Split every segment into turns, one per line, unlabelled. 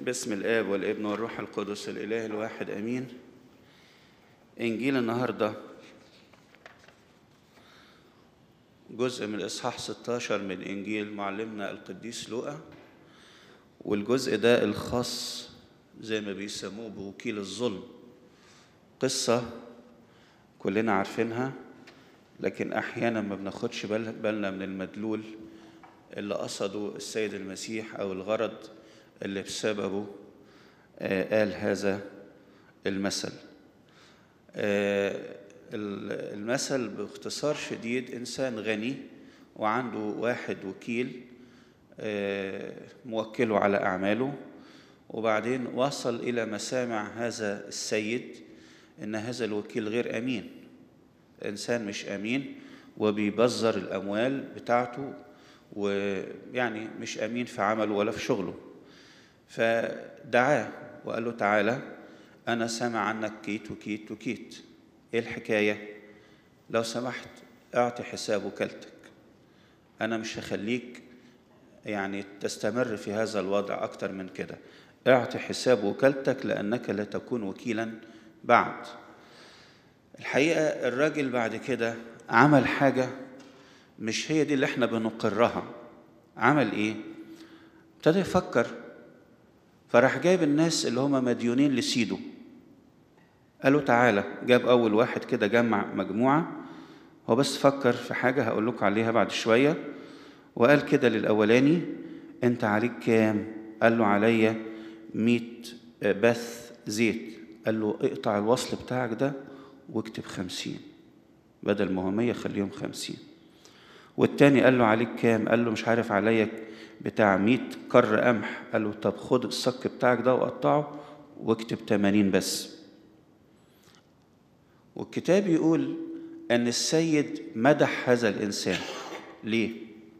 باسم الآب والابن والروح القدس الإله الواحد أمين. إنجيل النهاردة جزء من الإصحاح 16 من إنجيل معلمنا القديس لوقا، والجزء ده الخاص زي ما بيسموه بوكيل الظلم. قصة كلنا عارفينها، لكن أحيانا ما بناخدش بالنا من المدلول اللي قصده السيد المسيح أو الغرض اللي بسببه قال هذا المثل. المثل باختصار شديد: إنسان غني وعنده واحد وكيل موكله على أعماله، وبعدين وصل إلى مسامع هذا السيد إن هذا الوكيل غير أمين، إنسان مش أمين وبيبذر الأموال بتاعته، ويعني مش أمين في عمله ولا في شغله. فدعاه وقال له: تعالى، أنا سامع عنك كيت وكيت وكيت، إيه الحكاية؟ لو سمحت أعطي حساب وكالتك، أنا مش هخليك يعني تستمر في هذا الوضع أكتر من كده، اعطي حساب وكالتك لأنك لا تكون وكيلا بعد. الحقيقة الراجل بعد كده عمل حاجة مش هي دي اللي احنا بنقرها. عمل ايه؟ ابتدى يفكر، فراح جايب الناس اللي هم مديونين لسيده، قالوا تعالى. جاب أول واحد كده، جمع مجموعة، هو بس فكر في حاجة هقول لكم عليها بعد شوية، وقال كده للأولاني: أنت عليك كام؟ قال له: عليا 100 بث زيت. قال له: اقطع الوصل بتاعك ده واكتب 50، بدل ما هو 100 خليهم 50. والتاني قال له: عليك كام؟ قال له: مش عارف، عليا بتاع 100 كر قمح. قال له: طب خد الصك بتاعك ده وقطعه واكتب 80 بس. والكتاب يقول أن السيد مدح هذا الإنسان. ليه؟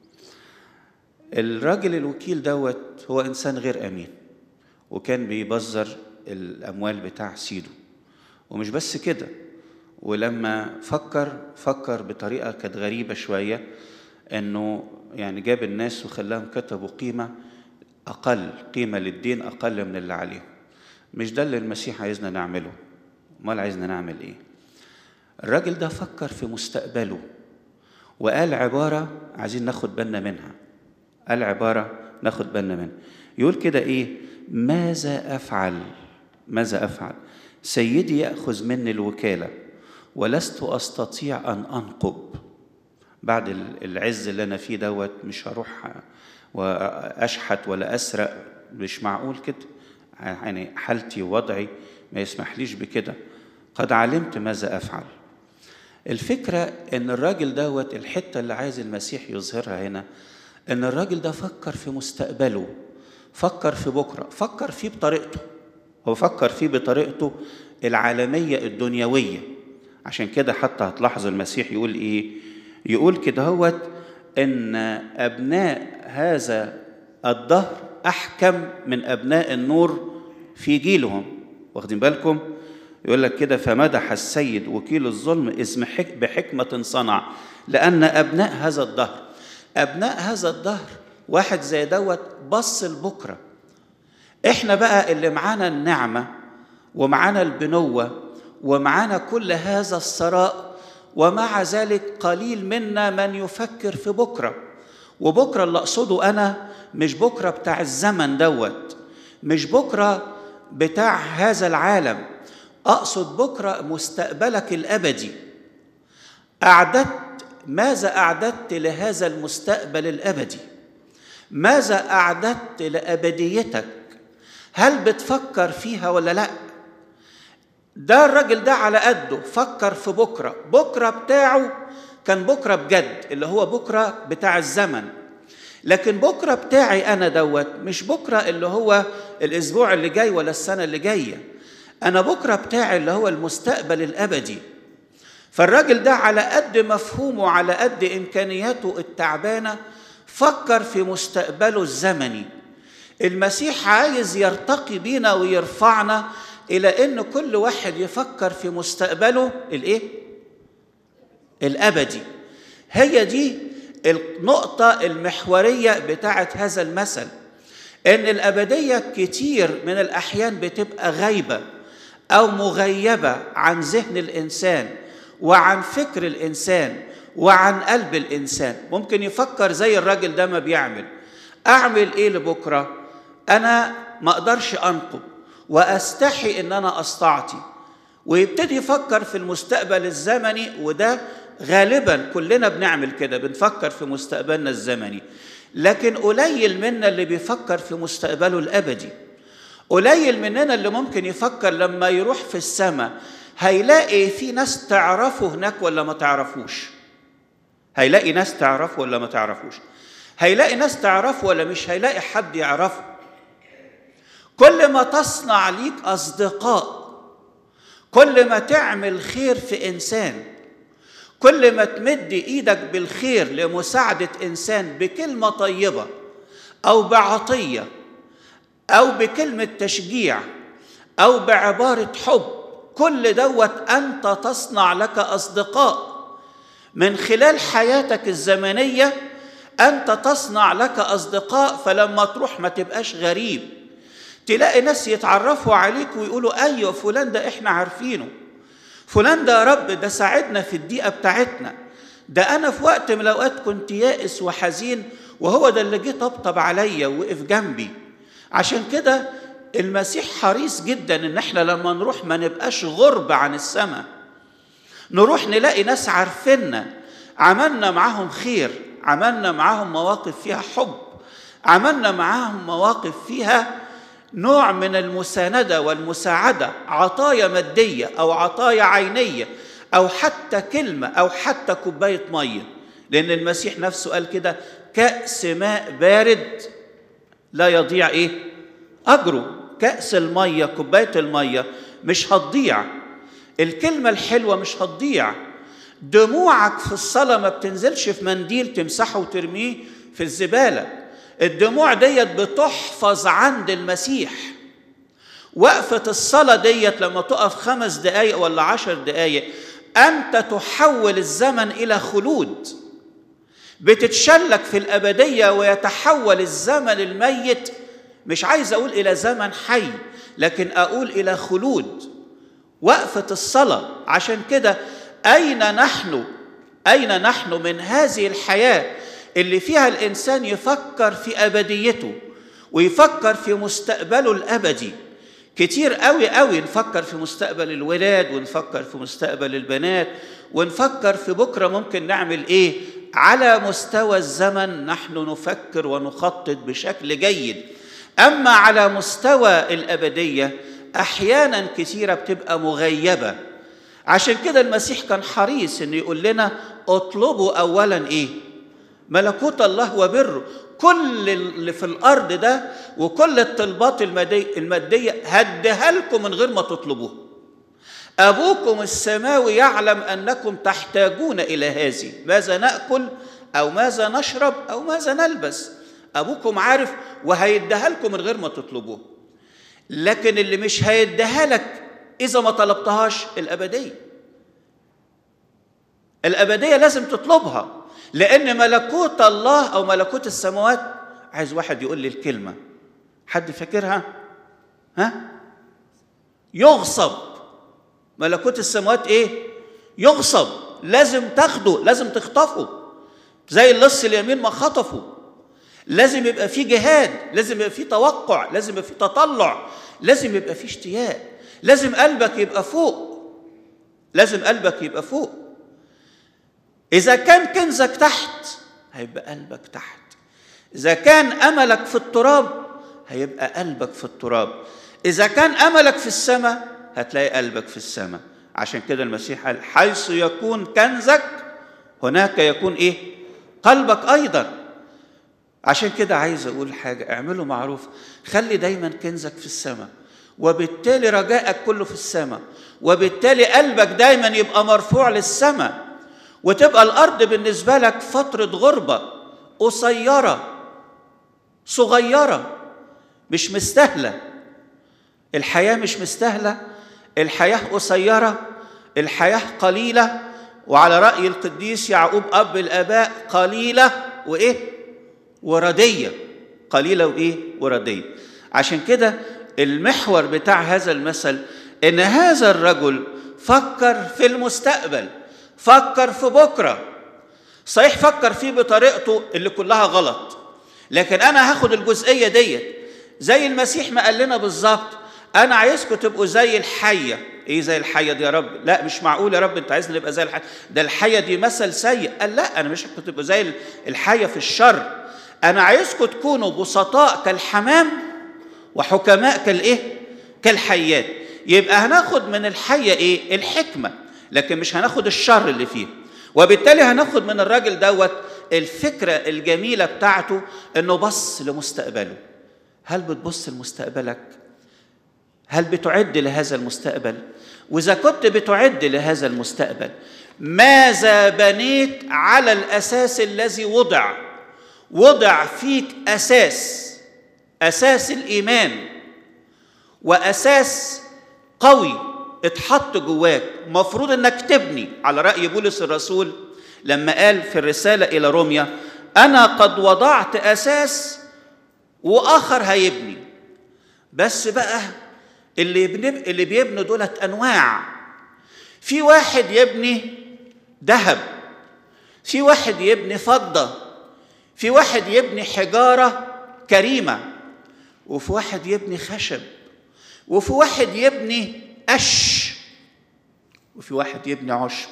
الراجل الوكيل دوت هو إنسان غير أمين، وكان بيبذر الأموال بتاع سيده. ومش بس كده، ولما فكر بطريقة كانت غريبة شوية، أنه يعني جاب الناس وخلاهم كتبوا قيمة أقل، قيمة للدين أقل من اللي عليهم. مش ده اللي المسيح عايزنا نعمله. امال عايزنا نعمل إيه؟ الراجل ده فكر في مستقبله وقال عبارة عايزين ناخد بالنا منها. قال عبارة ناخد بالنا منها، يقول كده إيه: ماذا أفعل؟ سيدي يأخذ مني الوكالة ولست أستطيع أن أنقب. بعد العز اللي أنا فيه دوت مش هروح وأشحت ولا أسرق، مش معقول كده، يعني حالتي ووضعي ما يسمحليش بكده. قد علمت ماذا أفعل. الفكرة إن الراجل دوت، الحتة اللي عايز المسيح يظهرها هنا، إن الراجل ده فكر في مستقبله، فكر في بكرة، فكر فيه بطريقته، هو فكر فيه بطريقته العالمية الدنيوية. عشان كده حتى هتلاحظ المسيح يقول إيه؟ يقول كده هوت إن أبناء هذا الدهر أحكم من أبناء النور في جيلهم. واخدين بالكم؟ يقول لك كده: فمدح السيد وكيل الظلم إذ بحكمة صنع، لأن أبناء هذا الدهر واحد زي دوت بص لبكرة. إحنا بقى اللي معانا النعمة ومعانا البنوة ومعانا كل هذا الثراء، ومع ذلك قليل منا من يفكر في بكرة. وبكرة اللي أقصده أنا مش بكرة بتاع الزمن دوت، مش بكرة بتاع هذا العالم، أقصد بكرة مستقبلك الأبدي. ماذا أعددت لهذا المستقبل الأبدي؟ ماذا أعددت لأبديتك؟ هل بتفكر فيها ولا لا؟ ده الراجل ده على قده فكر في بكرة بتاعه كان بكرة بجد، اللي هو بكرة بتاع الزمن. لكن بكرة بتاعي أنا دوت مش بكرة اللي هو الأسبوع اللي جاي ولا السنة اللي جاية، أنا بكرة بتاعي اللي هو المستقبل الأبدي. فالراجل ده على قد مفهومه، على قد إمكانياته التعبانة، فكر في مستقبله الزمني. المسيح عايز يرتقي بينا ويرفعنا إلى أن كل واحد يفكر في مستقبله الأبدي. هي دي النقطة المحورية بتاعت هذا المثل، إن الأبدية كتير من الأحيان بتبقى غايبة أو مغيبة عن ذهن الإنسان وعن فكر الإنسان وعن قلب الإنسان. ممكن يفكر زي الراجل ده ما بيعمل، أعمل إيه لبكرة؟ أنا ما أقدرش أنقب وأستحي إن أنا أستعطي، ويبتدي يفكر في المستقبل الزمني. وده غالبا كلنا بنعمل كده، بنفكر في مستقبلنا الزمني، لكن قليل منا اللي بيفكر في مستقبله الأبدي. قليل مننا اللي ممكن يفكر لما يروح في السماء هيلاقي في ناس تعرفه هناك ولا ما تعرفوش، هيلاقي ناس تعرفه ولا ما تعرفوش، هيلاقي ناس تعرفه ولا مش هيلاقي حد يعرفه. كل ما تصنع ليك أصدقاء، كل ما تعمل خير في إنسان، كل ما تمد إيدك بالخير لمساعدة إنسان بكلمة طيبة أو بعطية أو بكلمة تشجيع أو بعبارة حب، كل دوت أنت تصنع لك أصدقاء. من خلال حياتك الزمنية أنت تصنع لك أصدقاء، فلما تروح ما تبقاش غريب، تلاقي ناس يتعرفوا عليك ويقولوا أيوة فلان ده إحنا عارفينه، فلان ده يا رب ده ساعدنا في الضيقة بتاعتنا، ده أنا في وقت من الأوقات كنت يائس وحزين وهو ده اللي جه طبطب عليا ووقف جنبي. عشان كده المسيح حريص جدا إن إحنا لما نروح ما نبقاش غرب عن السماء، نروح نلاقي ناس عارفيننا، عملنا معاهم خير، عملنا معاهم مواقف فيها حب، عملنا معاهم مواقف فيها نوع من المساندة والمساعدة، عطايا مادية أو عطايا عينية أو حتى كلمة أو حتى كوباية مية. لأن المسيح نفسه قال كده: كأس ماء بارد لا يضيع أجره. كأس المية، كوباية المية مش هتضيع، الكلمة الحلوة مش هتضيع، دموعك في الصلاة ما بتنزلش في منديل تمسحه وترميه في الزبالة، الدموع ديت بتحفظ عند المسيح. وقفة الصلاة ديت لما تقف 5 دقايق ولا 10 دقايق أنت تحول الزمن إلى خلود، بتتشلك في الأبدية ويتحول الزمن الميت، مش عايز أقول إلى زمن حي، لكن أقول إلى خلود. وقفة الصلاة. عشان كده أين نحن من هذه الحياة اللي فيها الإنسان يفكر في أبديته ويفكر في مستقبله الأبدي؟ كتير قوي نفكر في مستقبل الولاد ونفكر في مستقبل البنات ونفكر في بكرة ممكن نعمل إيه. على مستوى الزمن نحن نفكر ونخطط بشكل جيد، أما على مستوى الأبدية أحيانا كثيرة بتبقى مغيبة. عشان كده المسيح كان حريص إنه يقول لنا: اطلبوا أولا ملكوت الله وبره. كل اللي في الأرض ده وكل الطلبات المادية هديها لكم من غير ما تطلبوها. أبوكم السماوي يعلم أنكم تحتاجون إلى هذه، ماذا نأكل أو ماذا نشرب أو ماذا نلبس. أبوكم عارف وهيديها لكم من غير ما تطلبوها. لكن اللي مش هيديها لك إذا ما طلبتهاش الأبدية لازم تطلبها، لأن ملكوت الله أو ملكوت السماوات، عايز واحد يقول لي الكلمة، حد فاكرها؟ يغصب. ملكوت السماوات يغصب، لازم تاخده، لازم تخطفه زي اللص اليمين ما خطفه. لازم يبقى فيه جهاد، لازم يبقى فيه توقع، لازم يبقى فيه تطلع، لازم يبقى فيه اشتياق، لازم قلبك يبقى فوق، لازم قلبك يبقى فوق. إذا كان كنزك تحت هيبقى قلبك تحت، إذا كان أملك في التراب هيبقى قلبك في التراب، إذا كان أملك في السماء هتلاقي قلبك في السماء. عشان كده المسيح قال: حيث يكون كنزك هناك يكون قلبك أيضا. عشان كده عايز أقول حاجة: اعملوا معروف، خلي دايما كنزك في السماء، وبالتالي رجائك كله في السماء، وبالتالي قلبك دايما يبقى مرفوع للسماء، وتبقى الأرض بالنسبة لك فترة غربة قصيرة صغيرة، مش مستاهلة. الحياة مش مستاهلة، الحياة قصيرة، الحياة قليلة، وعلى رأي القديس يعقوب أب الآباء قليلة وردية. قليلة وإيه وردية. عشان كده المحور بتاع هذا المثل إن هذا الرجل فكر في المستقبل، فكر في بكرة. صحيح فكر فيه بطريقته اللي كلها غلط، لكن أنا هاخد الجزئية ديت زي المسيح ما قال لنا بالظبط، أنا عايزكم تبقوا زي الحية. إيه زي الحية دي يا رب؟ لا مش معقول يا رب أنت عايزنا نبقى زي الحية، ده الحية دي مثل سيء. قال لا، أنا مش عايزكم تبقوا زي الحية في الشر، أنا عايزكم تكونوا بسطاء كالحمام وحكماء كالإيه؟ كالحيات. يبقى هناخد من الحية إيه؟ الحكمة، لكن مش هناخد الشر اللي فيه. وبالتالي هناخد من الراجل دوت الفكرة الجميلة بتاعته إنه بص لمستقبله. هل بتبص لمستقبلك؟ هل بتعد لهذا المستقبل؟ وإذا كنت بتعد لهذا المستقبل، ماذا بنيت على الأساس الذي وضع فيك؟ أساس الإيمان، وأساس قوي اتحط جواك. مفروض أنك تبني على رأي بولس الرسول لما قال في الرسالة إلى روميا: أنا قد وضعت أساس وآخر هيبني. بس بقى اللي بيبنوا دولت أنواع. في واحد يبني ذهب، في واحد يبني فضة، في واحد يبني حجارة كريمة، وفي واحد يبني خشب، وفي واحد يبني قش، وفي واحد يبني عشب.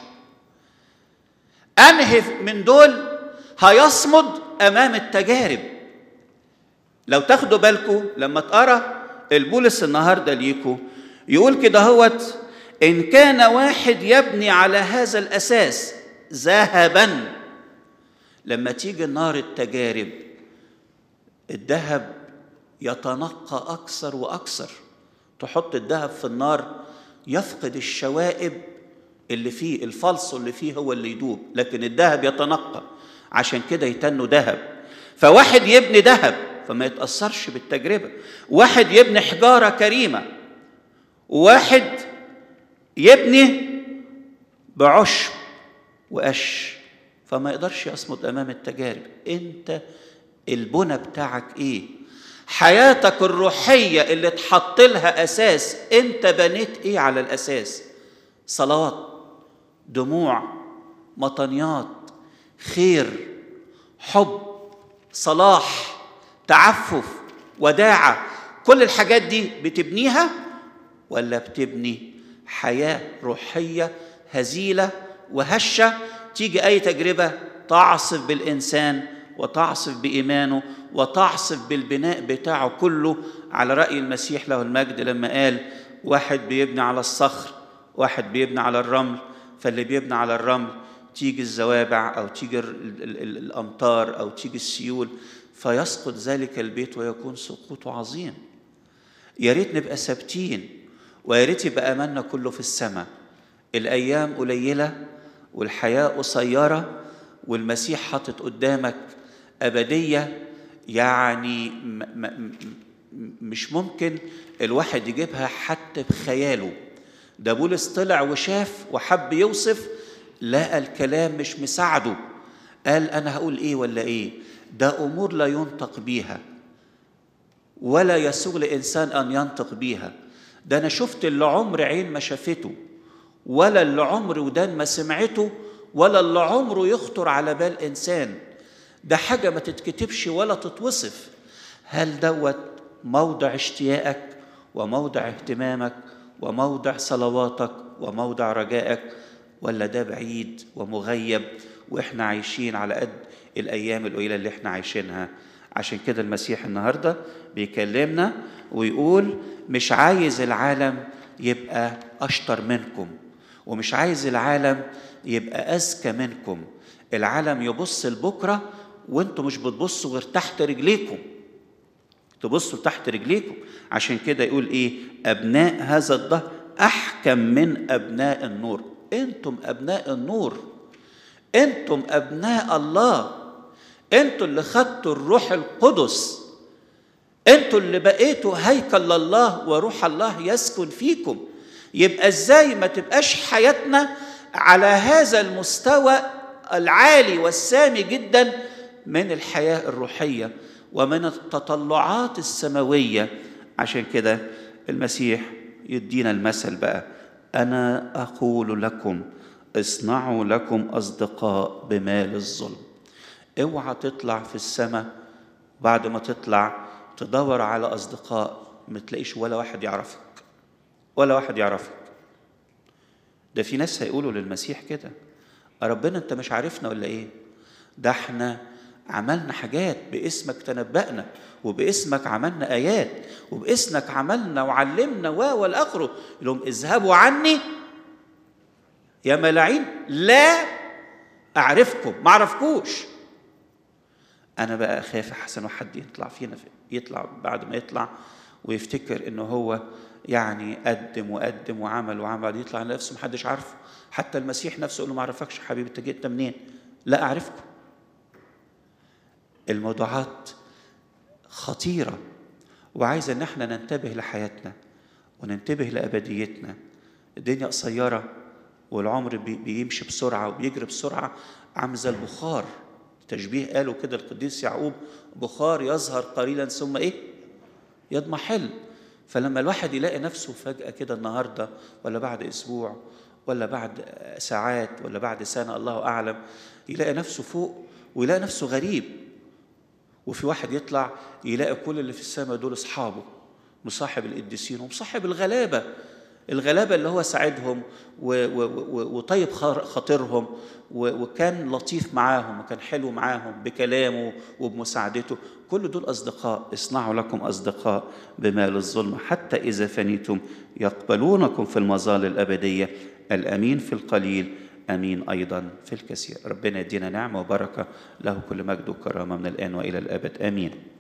أنهي من دول هيصمد أمام التجارب؟ لو تاخدوا بالكم لما تقرأ البولس النهاردة ليكم يقول كده هوت: إن كان واحد يبني على هذا الأساس ذهبا، لما تيجي نار التجارب الذهب يتنقى أكثر وأكثر. تحط الذهب في النار يفقد الشوائب اللي فيه، الفلص اللي فيه هو اللي يدوب، لكن الذهب يتنقى. عشان كده يتنوا ذهب. فواحد يبني ذهب فما يتأثرش بالتجربة، واحد يبني حجارة كريمة، وواحد يبني بعشب وقش، فما يقدرش يصمد أمام التجارب. أنت البنى بتاعك إيه؟ حياتك الروحية اللي تحط لها أساس، أنت بنيت إيه على الأساس؟ صلوات، دموع، مطنيات، خير، حب، صلاح، تعفف، وداعة. كل الحاجات دي بتبنيها ولا بتبني حياة روحية هزيلة وهشة؟ تيجي أي تجربة تعصف بالإنسان وتعصف بإيمانه وتعصف بالبناء بتاعه كله، على رأي المسيح له المجد لما قال: واحد بيبني على الصخر، واحد بيبني على الرمل. فاللي بيبني على الرمل تيجي الزوابع أو تيجي الأمطار أو تيجي السيول فيسقط ذلك البيت ويكون سقوطه عظيم. يا ريت نبقى ثابتين، ويا ريت يبقى أملنا كله في السماء. الأيام قليلة والحياة قصيرة، والمسيح حاطط قدامك أبدية يعني مش ممكن الواحد يجيبها حتى بخياله. ده بولس طلع وشاف وحب يوصف، لقى الكلام مش مساعده، قال أنا هقول إيه ولا إيه؟ ده أمور لا ينطق بيها ولا يسوغ لإنسان أن ينطق بيها. ده أنا شفت اللي عمر عين ما شافته، ولا اللي عمر ودان ما سمعته، ولا اللي عمره يخطر على بال إنسان. ده حاجة ما تتكتبش ولا تتوصف. هل دوت موضع اشتياقك وموضع اهتمامك وموضع صلواتك وموضع رجائك، ولا ده بعيد ومغيب وإحنا عايشين على قد الأيام القليلة اللي إحنا عايشينها؟ عشان كده المسيح النهاردة بيكلمنا ويقول: مش عايز العالم يبقى أشطر منكم، ومش عايز العالم يبقى أذكى منكم. العالم يبص لبكرة وانتم مش بتبصوا غير تحت رجليكم، تبصوا تحت رجليكم. عشان كده يقول ايه؟ أبناء هذا الدهر أحكم من أبناء النور. انتم أبناء النور، انتم أبناء الله، انتم اللي خدتوا الروح القدس، انتم اللي بقيتوا هيكل لله وروح الله يسكن فيكم. يبقى ازاي ما تبقاش حياتنا على هذا المستوى العالي والسامي جدا من الحياة الروحية؟ ومن التطلعات السماوية. عشان كده المسيح يدينا المثل بقى: أنا أقول لكم اصنعوا لكم أصدقاء بمال الظلم. اوعى تطلع في السماء بعد ما تطلع تدور على أصدقاء ما تلاقيش ولا واحد يعرفك، ولا واحد يعرفك. ده في ناس هيقولوا للمسيح كده: ربنا أنت مش عارفنا ولا إيه؟ ده احنا عملنا حاجات باسمك، تنبأنا وباسمك عملنا آيات وباسمك عملنا وعلمنا والآخره. يقول لهم: اذهبوا عني يا ملاعين، لا أعرفكم، ما أعرفكوش. أنا بقى أخاف أحسن واحد يطلع فينا، يطلع بعد ما يطلع ويفتكر إنه هو يعني قدم وقدم وعمل وعمل، يطلع نفسه محدش عارفه. حتى المسيح نفسه يقول له: ما أعرفكش حبيبي، أنت جيت منين؟ لا أعرفكم. الموضوعات خطيرة، وعايزة إن احنا ننتبه لحياتنا وننتبه لأبديتنا. الدنيا قصيرة والعمر بيمشي بسرعة وبيجري بسرعة، عامل زي البخار. تشبيه قالوا كده القديس يعقوب: بخار يظهر قليلا ثم إيه؟ يضمحل. فلما الواحد يلاقي نفسه فجأة كده النهاردة ولا بعد أسبوع ولا بعد ساعات ولا بعد سنة الله أعلم، يلاقي نفسه فوق ويلاقي نفسه غريب. وفي واحد يطلع يلاقي كل اللي في السماء دول أصحابه، مصاحب القديسين ومصاحب الغلابة اللي هو ساعدهم وطيب خاطرهم وكان لطيف معاهم وكان حلو معاهم بكلامه وبمساعدته. كل دول أصدقاء. اصنعوا لكم أصدقاء بمال الظلم حتى إذا فنيتم يقبلونكم في المظال الأبدية. الأمين في القليل أمين أيضا في الكثير. ربنا يدينا نعمة وبركة، له كل مجد وكرامة من الآن وإلى الأبد. آمين.